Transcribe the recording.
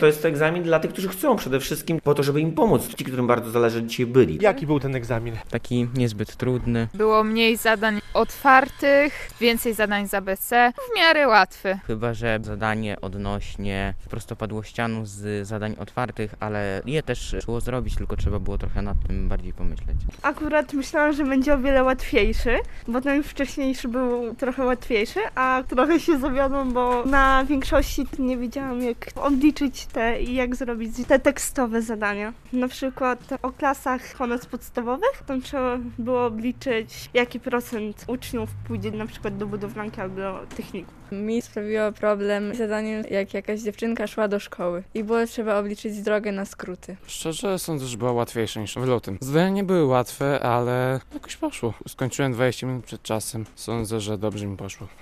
To jest egzamin dla tych, którzy chcą przede wszystkim po to, żeby im pomóc. Ci, którym bardzo zależy, dzisiaj byli. Jaki był ten egzamin? Taki niezbyt trudny. Było mniej zadań otwartych, więcej zadań z ABC, w miarę łatwy. Chyba że zadanie odnośnie prostopadłościanu z zadań otwartych, ale je też szło zrobić, tylko trzeba było trochę nad tym bardziej pomyśleć. Akurat myślałam, że będzie o wiele łatwiejszy, bo ten wcześniejszy był trochę łatwiejszy, a trochę się zawiodłam, bo na większości nie wiedziałam, jak odliczyć te i jak zrobić te tekstowe zadania. Na przykład o klasach honoc podstawowych, tam trzeba było obliczyć, jaki procent uczniów pójdzie na przykład do budowlanki albo do techniku. Mi sprawiło problem z zadaniem, jak jakaś dziewczynka szła do szkoły i było trzeba obliczyć drogę na skróty. Szczerze sądzę, że była łatwiejsza niż w lutym. Zadania nie były łatwe, ale jakoś poszło. Skończyłem 20 minut przed czasem. Sądzę, że dobrze mi poszło.